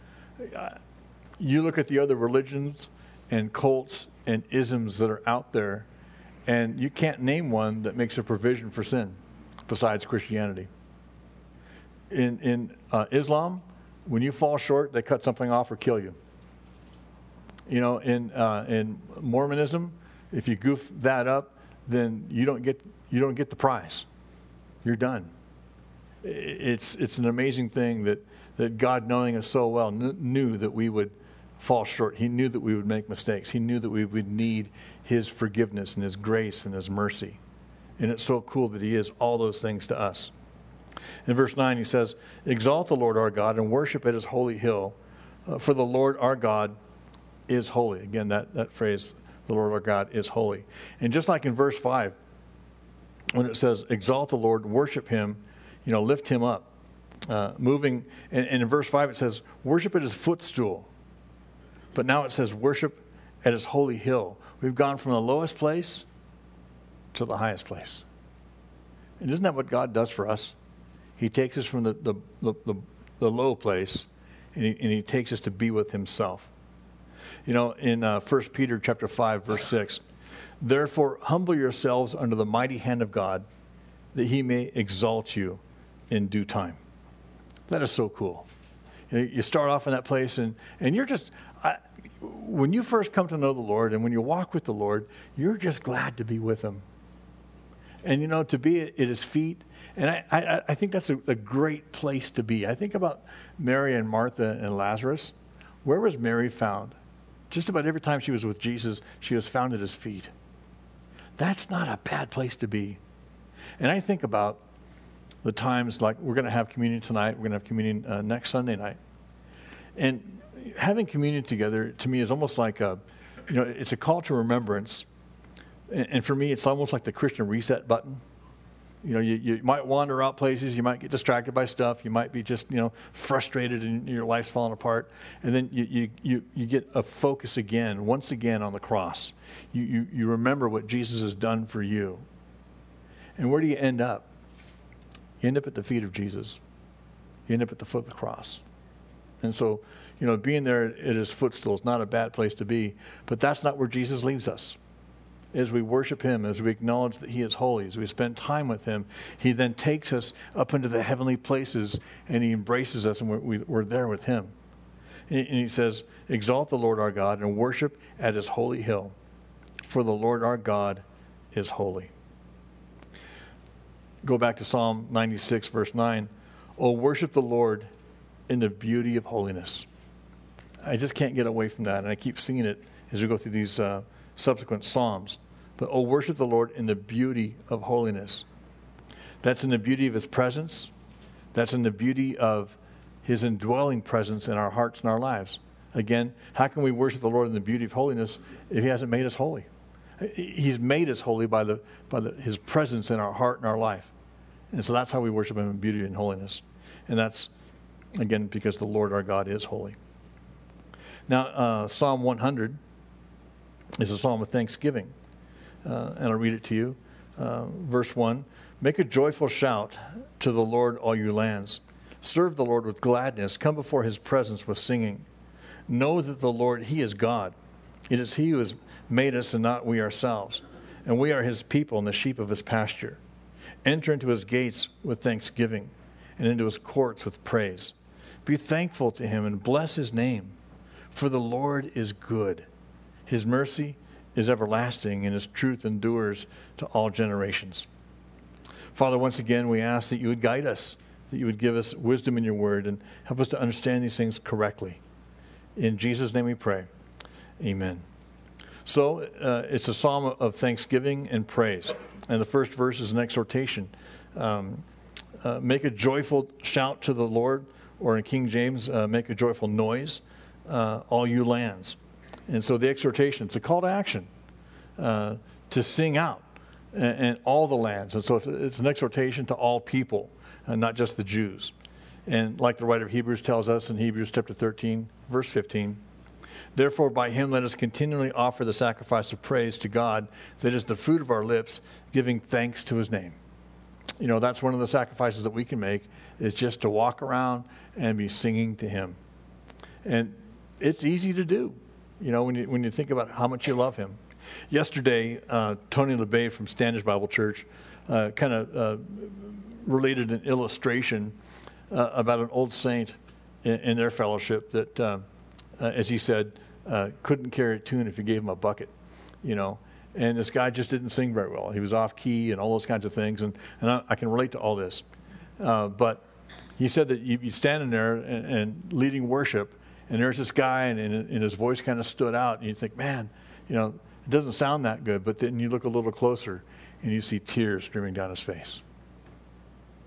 You look at the other religions and cults and isms that are out there, and you can't name one that makes a provision for sin besides Christianity. In, in uh, Islam, when you fall short, they cut something off or kill you. You know, in uh, in Mormonism, if you goof that up, then you don't get you don't get the prize. You're done. It's it's an amazing thing that, that God, knowing us so well, kn- knew that we would fall short. He knew that we would make mistakes. He knew that we would need his forgiveness and his grace and his mercy. And it's so cool that he is all those things to us. In verse nine, he says, exalt the Lord our God and worship at his holy hill, uh, for the Lord our God is holy. Again, that, that phrase, the Lord our God is holy. And just like in verse five, when it says, exalt the Lord, worship him, you know, lift him up, uh, moving. And, and in verse five, it says, worship at his footstool. But now it says, worship at his holy hill. We've gone from the lowest place to the highest place. And isn't that what God does for us? He takes us from the, the, the, the, the low place, and he, and he takes us to be with himself. You know, in uh, First Peter chapter five, verse six, therefore humble yourselves under the mighty hand of God, that he may exalt you in due time. That is so cool. You know, you start off in that place, and, and you're just, I, when you first come to know the Lord, and when you walk with the Lord, you're just glad to be with him. And, you know, to be at his feet, and I, I, I think that's a, a great place to be. I think about Mary and Martha and Lazarus. Where was Mary found? Just about every time she was with Jesus, she was found at his feet. That's not a bad place to be. And I think about the times, like we're going to have communion tonight, we're going to have communion uh, next Sunday night. And having communion together, to me, is almost like a, you know, it's a call to remembrance. And, and for me, it's almost like the Christian reset button. You know, you, you might wander out places, you might get distracted by stuff, you might be just, you know, frustrated and your life's falling apart. And then you you you, you get a focus again, once again on the cross. You, you you remember what Jesus has done for you. And where do you end up? You end up at the feet of Jesus. You end up at the foot of the cross. And so, you know, being there at his footstool is not a bad place to be, but that's not where Jesus leaves us. As we worship him, as we acknowledge that he is holy, as we spend time with him, he then takes us up into the heavenly places, and he embraces us, and we're, we, we're there with him. And, and he says, exalt the Lord our God and worship at his holy hill, for the Lord our God is holy. Go back to Psalm ninety-six, verse nine. Oh, worship the Lord in the beauty of holiness. I just can't get away from that, and I keep singing it as we go through these uh, subsequent Psalms. But, oh, worship the Lord in the beauty of holiness. That's in the beauty of his presence. That's in the beauty of his indwelling presence in our hearts and our lives. Again, how can we worship the Lord in the beauty of holiness if he hasn't made us holy? He's made us holy by the by the, his presence in our heart and our life. And so that's how we worship him in beauty and holiness. And that's, again, because the Lord our God is holy. Now, uh, Psalm one hundred is a psalm of thanksgiving. Uh, and I'll read it to you. Uh, verse one, make a joyful shout to the Lord, all you lands. Serve the Lord with gladness. Come before his presence with singing. Know that the Lord, he is God. It is he who has made us and not we ourselves. And we are his people and the sheep of his pasture. Enter into his gates with thanksgiving and into his courts with praise. Be thankful to him and bless his name. For the Lord is good. His mercy is everlasting, and his truth endures to all generations. Father, once again, we ask that you would guide us, that you would give us wisdom in your word and help us to understand these things correctly. In Jesus' name we pray. Amen. So uh, it's a psalm of thanksgiving and praise. And the first verse is an exhortation. Um, uh, make a joyful shout to the Lord, or in King James, uh, make a joyful noise, uh, all you lands. And so the exhortation, it's a call to action, uh, to sing out, and, and all the lands. And so it's, it's an exhortation to all people, and not just the Jews. And like the writer of Hebrews tells us in Hebrews chapter thirteen, verse fifteen, therefore by him let us continually offer the sacrifice of praise to God, that is the fruit of our lips, giving thanks to his name. You know, that's one of the sacrifices that we can make, is just to walk around and be singing to him. And it's easy to do. You know, when you when you think about how much you love him. Yesterday, uh, Tony LeBay from Standish Bible Church uh, kind of uh, related an illustration uh, about an old saint in, in their fellowship that, uh, uh, as he said, uh, couldn't carry a tune if you gave him a bucket, you know. And this guy just didn't sing very well. He was off key and all those kinds of things. And, and I, I can relate to all this. Uh, but he said that you'd be standing there and, and leading worship, and there's this guy, and, and, and his voice kind of stood out, and you think, man, you know, it doesn't sound that good. But then you look a little closer, and you see tears streaming down his face.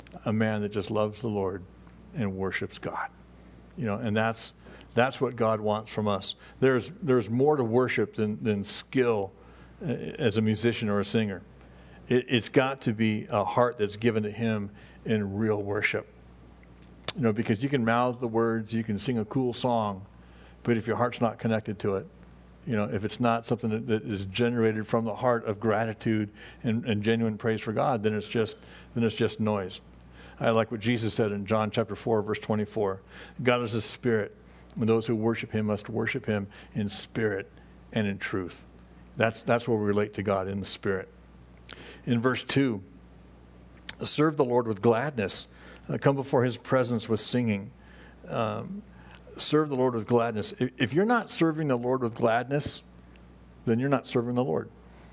a man that just loves the Lord and worships God. You know, and that's that's what God wants from us. There's there's more to worship than than skill uh, as a musician or a singer. It, it's got to be a heart that's given to Him in real worship. You know, because you can mouth the words, you can sing a cool song, but if your heart's not connected to it, you know, if it's not something that, that is generated from the heart of gratitude and, and genuine praise for God, then it's just then it's just noise. I like what Jesus said in John chapter four, verse twenty-four. God is a spirit, and those who worship Him must worship Him in spirit and in truth. That's that's where we relate to God, in the spirit. In verse two, serve the Lord with gladness. Uh, come before His presence with singing. Um, serve the Lord with gladness. If, if you're not serving the Lord with gladness, then you're not serving the Lord.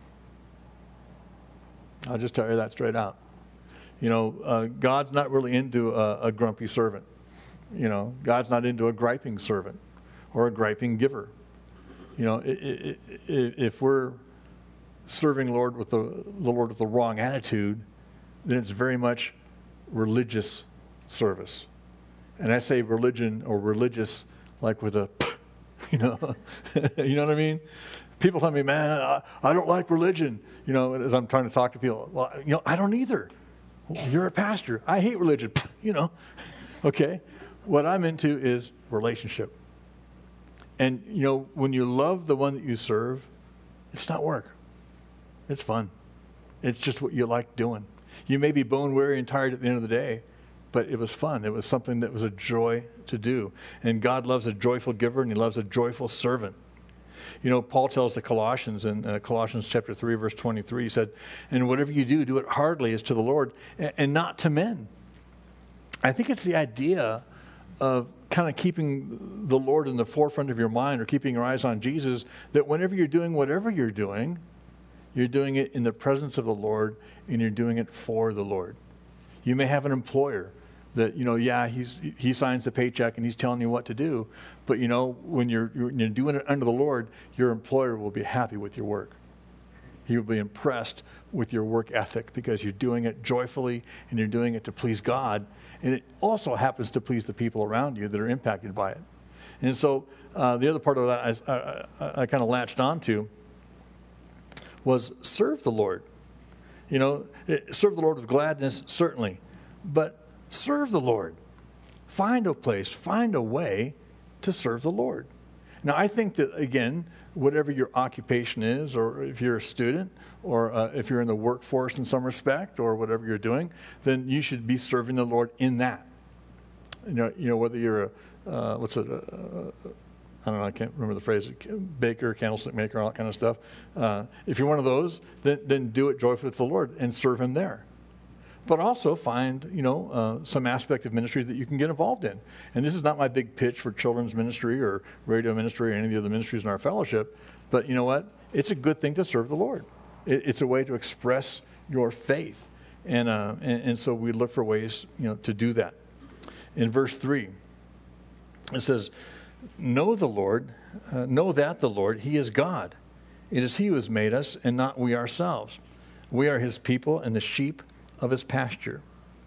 I'll just tell you that straight out. You know, uh, God's not really into a, a grumpy servant. You know, God's not into a griping servant or a griping giver. You know, it, it, it, if we're serving Lord with the, the Lord with the wrong attitude, then it's very much religious service. And I say religion or religious like with a, you know, you know what I mean? People tell me, man, I, I don't like religion. You know, as I'm trying to talk to people, well, you know, I don't either. You're a pastor. I hate religion. You know, okay. What I'm into is relationship. And, you know, when you love the one that you serve, it's not work. It's fun. It's just what you like doing. You may be bone weary and tired at the end of the day, but it was fun. It was something that was a joy to do. And God loves a joyful giver, and He loves a joyful servant. You know, Paul tells the Colossians in uh, Colossians chapter three, verse twenty-three, he said, and whatever you do, do it heartily as to the Lord and, and not to men. I think it's the idea of kind of keeping the Lord in the forefront of your mind, or keeping your eyes on Jesus, that whenever you're doing whatever you're doing, you're doing it in the presence of the Lord, and you're doing it for the Lord. You may have an employer that, you know, yeah, he's, he signs the paycheck and he's telling you what to do. But, you know, when you're, when you're doing it under the Lord, your employer will be happy with your work. He will be impressed with your work ethic because you're doing it joyfully and you're doing it to please God. And it also happens to please the people around you that are impacted by it. And so uh, the other part of that I, I, I, I kind of latched onto was serve the Lord. You know, serve the Lord with gladness, certainly. But serve the Lord. Find a place, find a way to serve the Lord. Now, I think that, again, whatever your occupation is, or if you're a student, or uh, if you're in the workforce in some respect, or whatever you're doing, then you should be serving the Lord in that. You know, you know whether you're a, uh, what's it, uh, I don't know, I can't remember the phrase, baker, candlestick maker, all that kind of stuff. Uh, if you're one of those, then, then do it joyfully to the Lord and serve Him there. But also find, you know, uh, some aspect of ministry that you can get involved in. And this is not my big pitch for children's ministry or radio ministry or any of the other ministries in our fellowship. But you know what? It's a good thing to serve the Lord. It, it's a way to express your faith. And, uh, and, and so we look for ways, you know, to do that. In verse three, it says, know the Lord, uh, know that the Lord, He is God. It is He who has made us and not we ourselves. We are His people and the sheep of His pasture.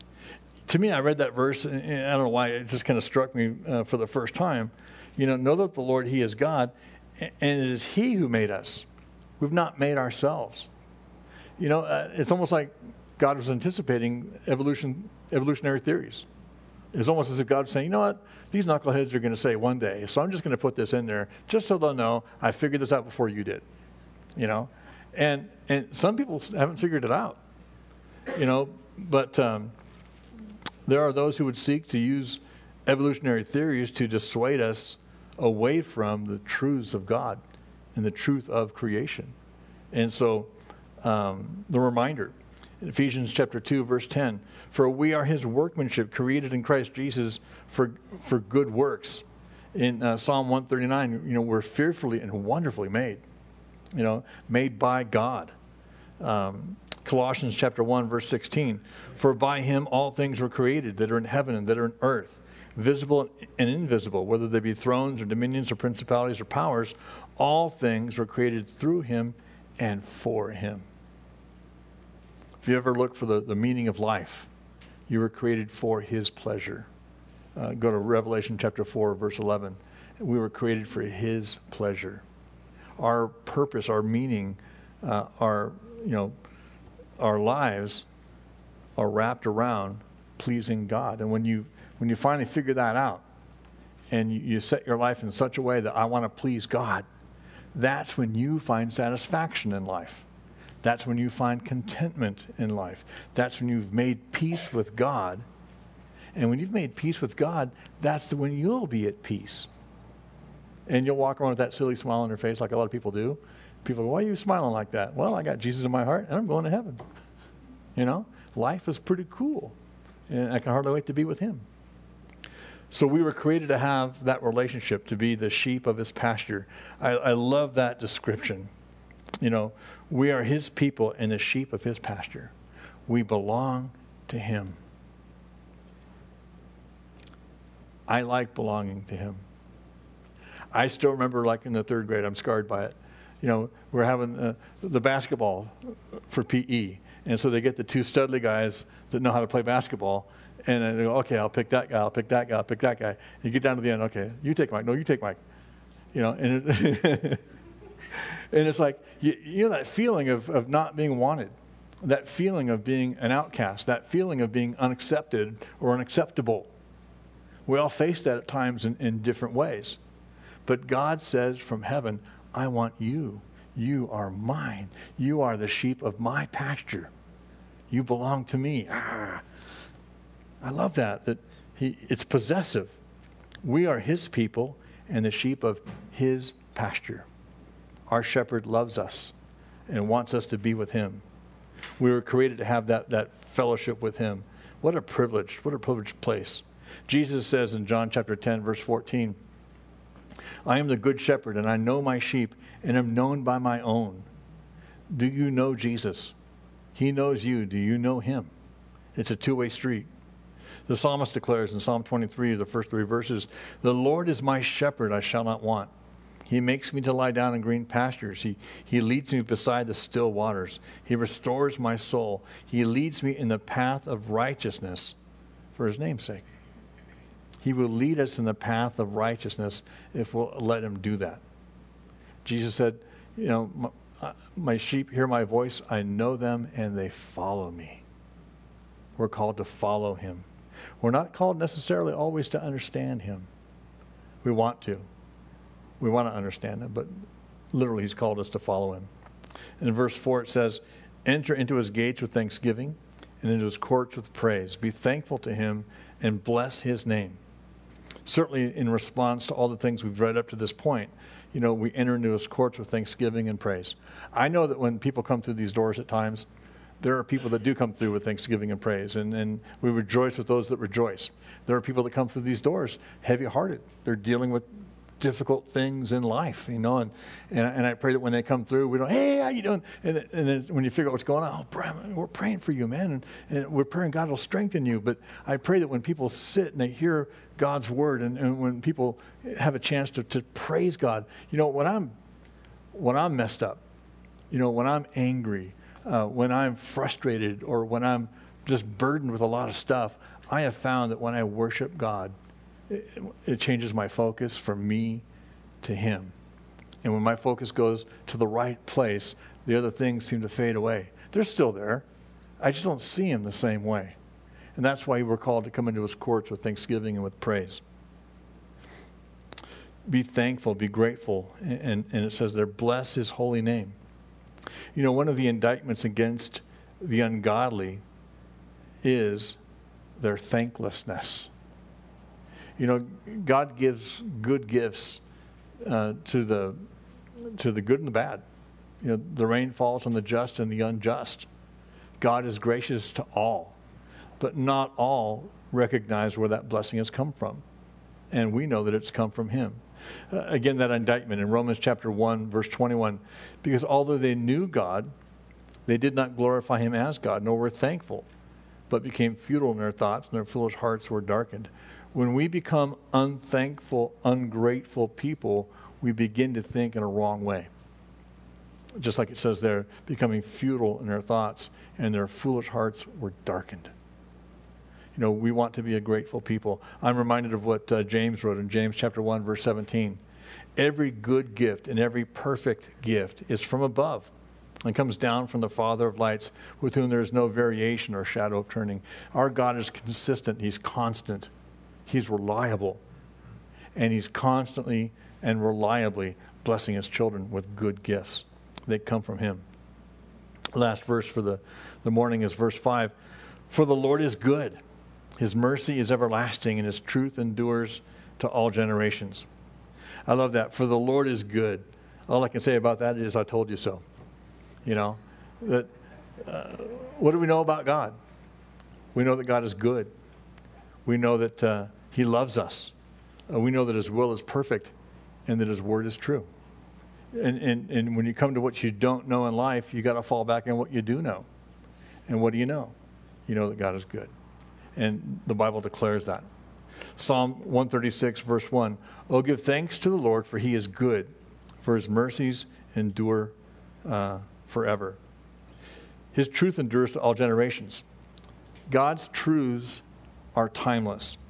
To me, I read that verse, and I don't know why, it just kind of struck me uh, for the first time. You know, know that the Lord, He is God, and it is He who made us. We've not made ourselves. You know, uh, it's almost like God was anticipating evolution, evolutionary theories. It's almost as if God was saying, you know what, these knuckleheads are going to say one day, so I'm just going to put this in there just so they'll know I figured this out before you did. You know, and and some people haven't figured it out. You know, but um, there are those who would seek to use evolutionary theories to dissuade us away from the truths of God and the truth of creation. And so um, the reminder, in Ephesians chapter two, verse ten, for we are His workmanship, created in Christ Jesus for for good works. In uh, Psalm one thirty-nine, you know, we're fearfully and wonderfully made, you know, made by God. Um, Colossians chapter one, verse sixteen, for by Him all things were created that are in heaven and that are in earth, visible and invisible, whether they be thrones or dominions or principalities or powers, all things were created through Him and for Him. If you ever look for the, the meaning of life, You were created for his pleasure. Uh, go to Revelation chapter four, verse eleven. We were created for his pleasure. Our purpose, our meaning, uh, our, you know, our lives are wrapped around pleasing God. And when you when you finally figure that out and you, you set your life in such a way that I want to please God, that's when you find satisfaction in life. That's when you find contentment in life. That's when you've made peace with God. And when you've made peace with God, that's when you'll be at peace. And you'll walk around with that silly smile on your face like a lot of people do. People go, why are you smiling like that? Well, I got Jesus in my heart and I'm going to heaven. You know, life is pretty cool. And I can hardly wait to be with him. So we were created to have that relationship, to be the sheep of his pasture. I, I love that description. You know, we are his people and the sheep of his pasture. We belong to him. I like belonging to him. I still remember, like in the third grade, I'm scarred by it. You know, we're having uh, the basketball for P E. And so they get the two Studley guys that know how to play basketball. And they go, okay, I'll pick that guy, I'll pick that guy, I'll pick that guy. And you get down to the end, okay, you take Mike. No, you take Mike. You know, and, it and it's like, you, you know that feeling of, of not being wanted, that feeling of being an outcast, that feeling of being unaccepted or unacceptable. We all face that at times in, in different ways. But God says from heaven, I want you. You are mine. You are the sheep of my pasture. You belong to me. Ah, I love that, that he, it's possessive. We are his people and the sheep of his pasture. Our shepherd loves us and wants us to be with him. We were created to have that, that fellowship with him. What a privilege, what a privileged place. Jesus says in John chapter ten, verse fourteen, I am the good shepherd, and I know my sheep, and am known by my own. Do you know Jesus? He knows you. Do you know him? It's a two-way street. The psalmist declares in Psalm twenty-three, the first three verses, the Lord is my shepherd, I shall not want. He makes me to lie down in green pastures. He, he leads me beside the still waters. He restores my soul. He leads me in the path of righteousness for his name's sake. He will lead us in the path of righteousness if we'll let him do that. Jesus said, you know, my, my sheep hear my voice. I know them and they follow me. We're called to follow him. We're not called necessarily always to understand him. We want to. We want to understand him, but literally he's called us to follow him. In verse four it says, enter into his gates with thanksgiving and into his courts with praise. Be thankful to him and bless his name. Certainly in response to all the things we've read up to this point, you know, we enter into his courts with thanksgiving and praise. I know that when people come through these doors at times, there are people that do come through with thanksgiving and praise, and, and we rejoice with those that rejoice. There are people that come through these doors heavy-hearted. They're dealing with difficult things in life, you know, and, and, and I pray that when they come through, we don't, hey, how you doing? And, and then when you figure out what's going on, oh, Brian, we're praying for you, man, and, and we're praying God will strengthen you. But I pray that when people sit and they hear God's word, and, and when people have a chance to, to praise God, you know, when I'm, when I'm messed up, you know, when I'm angry, uh, when I'm frustrated, or when I'm just burdened with a lot of stuff, I have found that when I worship God, It, it changes my focus from me to him. And when my focus goes to the right place, the other things seem to fade away. They're still there. I just don't see him the same way. And that's why we're called to come into his courts with thanksgiving and with praise. Be thankful, be grateful. And, and it says there, bless his holy name. You know, one of the indictments against the ungodly is their thanklessness. You know, God gives good gifts uh, to the to the good and the bad. You know, the rain falls on the just and the unjust. God is gracious to all, but not all recognize where that blessing has come from. And we know that it's come from him. Uh, again, that indictment in Romans chapter one, verse twenty-one, because although they knew God, they did not glorify him as God, nor were thankful, but became futile in their thoughts, and their foolish hearts were darkened. When we become unthankful, ungrateful people, we begin to think in a wrong way. Just like it says there, becoming futile in their thoughts, and their foolish hearts were darkened. You know, we want to be a grateful people. I'm reminded of what uh, James wrote in James chapter one, verse seventeen. Every good gift and every perfect gift is from above and comes down from the Father of lights, with whom there is no variation or shadow of turning. Our God is consistent. He's constant. He's reliable. And he's constantly and reliably blessing his children with good gifts. They come from him. Last verse for the, the morning is verse five. For the Lord is good. His mercy is everlasting, and his truth endures to all generations. I love that. For the Lord is good. All I can say about that is I told you so. You know, that uh, what do we know about God? We know that God is good. We know that uh, he loves us. Uh, we know that his will is perfect and that his word is true. And, and, and when you come to what you don't know in life, you got to fall back on what you do know. And what do you know? You know that God is good. And the Bible declares that. Psalm one thirty-six, verse one. Oh, give thanks to the Lord, for he is good, for his mercies endure uh, forever. His truth endures to all generations. God's truths are timeless.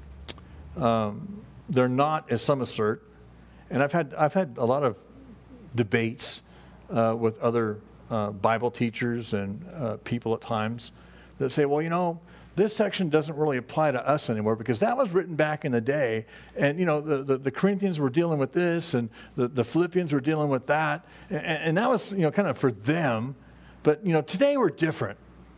Um, they're not, as some assert, and I've had I've had a lot of debates uh, with other uh, Bible teachers and uh, people at times that say, well, you know, this section doesn't really apply to us anymore because that was written back in the day. And, you know, the, the, the Corinthians were dealing with this and the, the Philippians were dealing with that. And, and that was, you know, kind of for them. But, you know, today we're different.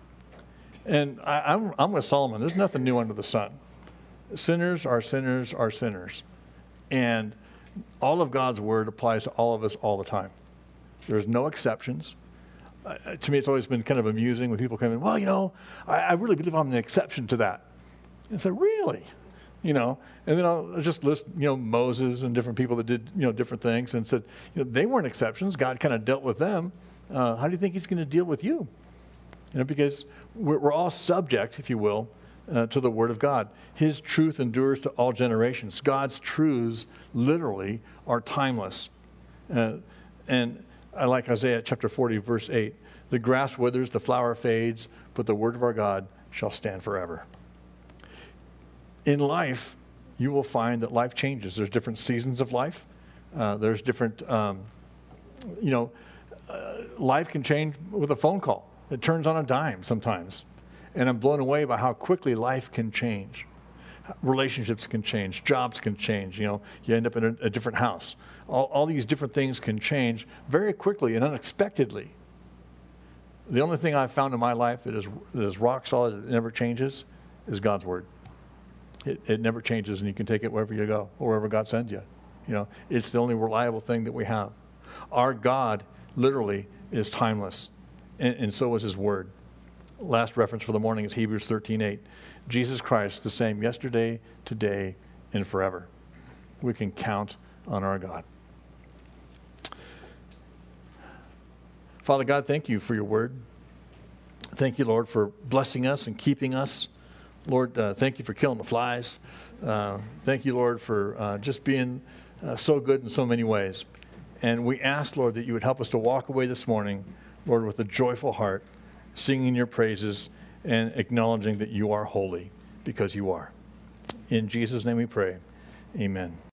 And I, I'm, I'm with Solomon. There's nothing new under the sun. Sinners are sinners are sinners. And all of God's word applies to all of us all the time. There's no exceptions. Uh, to me, it's always been kind of amusing when people come in, well, you know, I, I really believe I'm an exception to that. And say, really? You know, and then I'll just list, you know, Moses and different people that did, you know, different things and said, you know, they weren't exceptions. God kind of dealt with them. Uh, how do you think he's going to deal with you? You know, because we're, we're all subject, if you will, uh, to the word of God. His truth endures to all generations. God's truths literally are timeless. Uh, and I like Isaiah chapter forty, verse eight. The grass withers, the flower fades, but the word of our God shall stand forever. In life, you will find that life changes. There's different seasons of life. Uh, there's different, um, you know, uh, life can change with a phone call. It turns on a dime sometimes. And I'm blown away by how quickly life can change. Relationships can change. Jobs can change. You know, you end up in a, a different house. All, all these different things can change very quickly and unexpectedly. The only thing I've found in my life that is, that is rock solid, that never changes, is God's word. It, it never changes, and you can take it wherever you go, or wherever God sends you. You know, it's the only reliable thing that we have. Our God literally is timeless, and, and so is his word. Last reference for the morning is Hebrews thirteen eight. Jesus Christ, the same yesterday, today, and forever. We can count on our God. Father God, thank you for your word. Thank you, Lord, for blessing us and keeping us. Lord, uh, thank you for killing the flies. Uh, thank you, Lord, for uh, just being uh, so good in so many ways. And we ask, Lord, that you would help us to walk away this morning, Lord, with a joyful heart, singing your praises and acknowledging that you are holy, because you are. In Jesus' name we pray. Amen.